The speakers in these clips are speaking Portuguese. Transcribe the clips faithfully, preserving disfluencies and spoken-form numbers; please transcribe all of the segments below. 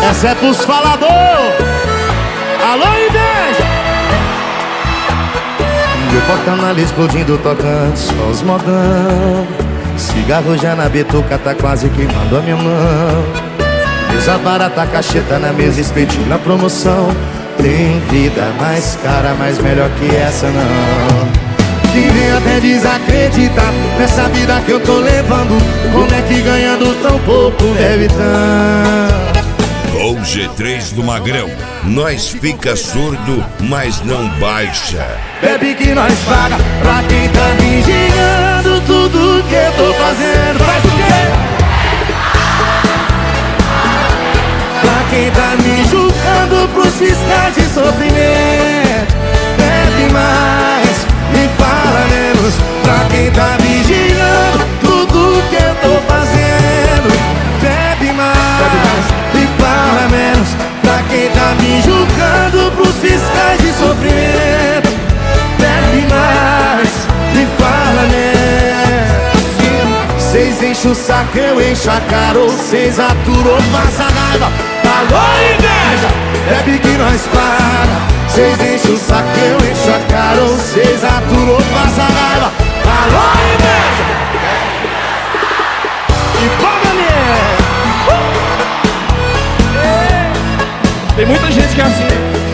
Essa é pros falador. Alô, inveja. Meu porta-malas explodindo, tocando só os modão. Cigarro já na betuca, tá quase queimando a minha mão. Mesa barata, cacheta na mesa, espetinho na promoção. Tem vida mais cara, mas melhor que essa não. Quem vem até desacreditar nessa vida que eu tô levando. Como é que ganhando tão pouco deve tanto? O G três do Magrão, nós fica surdo, mas não baixa. Bebe que nós paga pra quem tá vigiando tudo que eu tô fazendo. Faz o quê? Pra quem tá me julgando pros fiscais de sofrimento. Bebe mais, me fala menos. Pra quem tá vigiando tudo que eu tô fazendo. Bebe mais, me fala menos. Pra quem tá me julgando pros fiscais de sofrimento. Bebe mais, me fala menos. Cês enchem o saco, eu encho a cara. Ou cês aturou, passa raiva. Alô, inveja, bebe que nós paga. Cês enchem o saco, eu encho a cara. Ou cês aturou, passa raiva. Alô, inveja. E paga mesmo. Tem muita gente que é assim.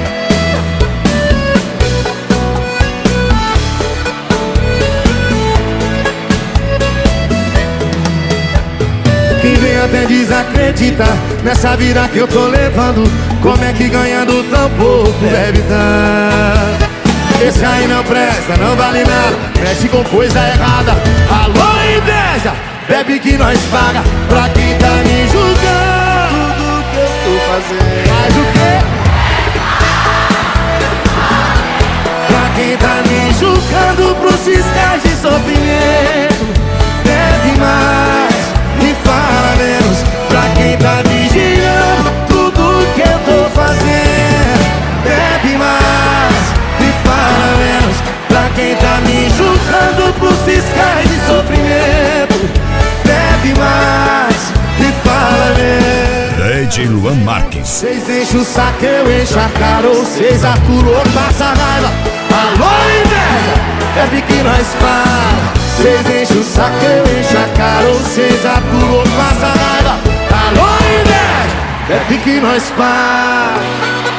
Quem vem até desacreditar nessa vida que eu tô levando. Como é que ganhando tão pouco deve tanto? Esse aí não presta, não vale nada, mexe com coisa errada. Alô, inveja, bebe que nós paga. Pra quem tá me julgando tudo que eu tô fazendo. Faz o quê? Pra quem tá me julgando pros fiscais de sofrimento. Bebe mais, me fala menos. Pra quem tá vigiando tudo que eu tô fazendo. Bebe mais, me fala menos. Pra quem tá me julgando pros fiscais de sofrimento. Bebe mais, me fala menos. Lady Luan Marques. Cês enchem o saco, eu encho a cara. Ou cês aturou, passa raiva. Alô, inveja, bebe que nós paga. Cês enchem o saco, eu encho a cara. Ou cês aturou, passa raiva. Alô, inveja, bebe que nós paga.